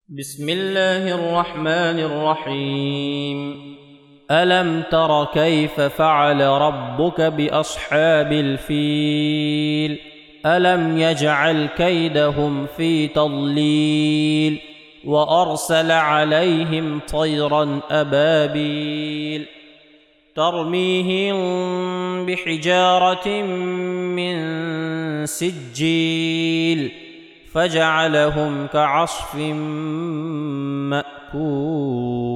بسم الله الرحمن الرحيم. ألم تر كيف فعل ربك بأصحاب الفيل؟ ألم يجعل كيدهم في تضليل وأرسل عليهم طيرا أبابيل ترميهم بحجارة من سجيل فجعلهم كعصف مأكول.